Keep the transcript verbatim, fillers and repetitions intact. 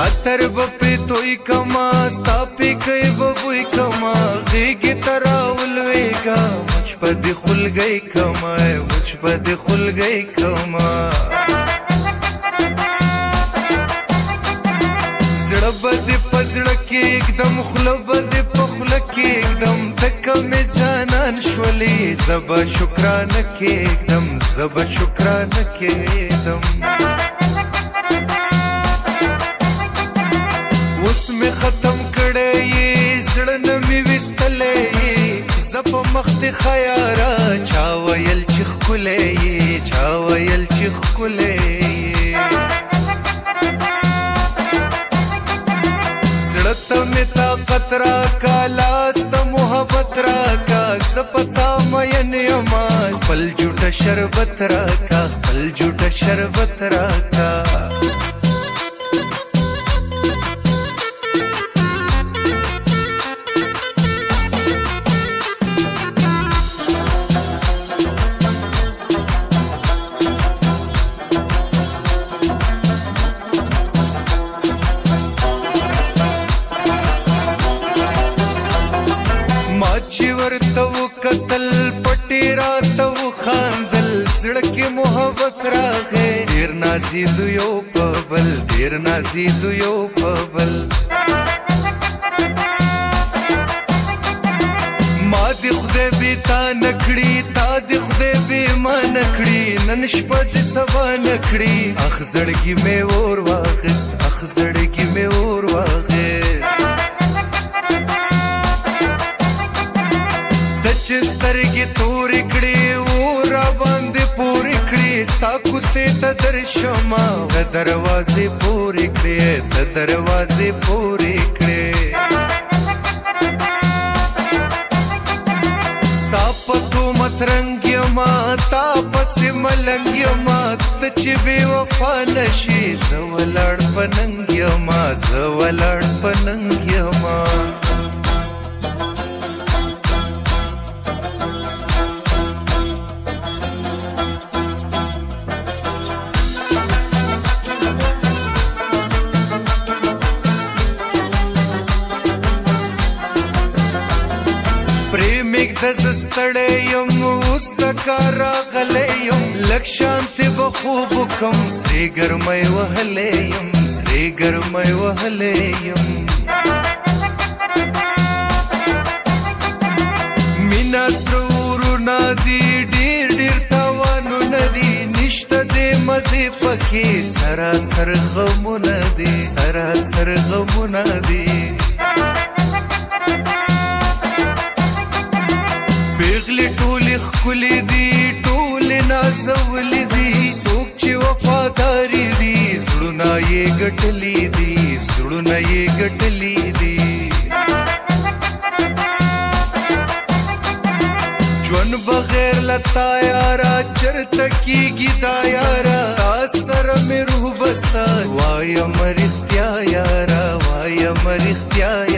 اتر بپی توی کما ستا پی کئی ببوی کما غیگی تراول ویگا مجھ پا دی خل گئی کما مجھ پا دی خل گئی کما زړه بدی پزړه کې एकदम خله بدی په خله کې एकदम دکه مې جانان شولې زبا شکرانه کې एकदम زبا شکرانه کې एकदم اوس مې ختم کړې زړه نه مې وستلې زپ مخت خیارا چا ویل چې خلې چا ویل چې خلې زړه مې طاقت را کا لاس ته محبت را کا زپتا مین یما خپل جوټه شربت را کا خپل جوټه شربت را کا چې ورته وکتل پټی راته وخاندل زړه کې محبت راغی ډېر نازید یو په بل ډېر نازید یو په بل ما دې خدای بې تا نه کړي تا دې خدای بې ما نه کړي نن شپه دې سبا نه کړي اخ زړګي مې اور واخیست اخ زړګي مې اور واخیست چې سترګې تورې کړې و را باندې پورې کړې ستا کوڅې ته درشمه د دروازې پورې کړې د دروازې پورې کړې ستا په تومت رنګ یما تا پسې ملنګ یما ته چې بې وفا نشي زه ولاړ په ننګ یما زه ولاړ په ننګ یما د زستړی یم اوس د کار راغلی یم لږ شانتې به خوب وکم سرې ګرمۍ وهلی یم سرې ګرمۍ وهلی یم مینه سره ورونه دي ډېر ډېر تاوانونه دي نشته دې مزې پکې سراسر غمونه دي سراسر غمونه دي پیغلی ټولی خکلی دی ټولی نازولی دی سوک چې وفاداری دی زړونه یې ګټلی دی زړونه یې ګټلی دی ژوند بغیر لتا یارا چرته کیږي دا یارا تا سره مې روح بستا وایم رښتیا یارا وایم رښتیا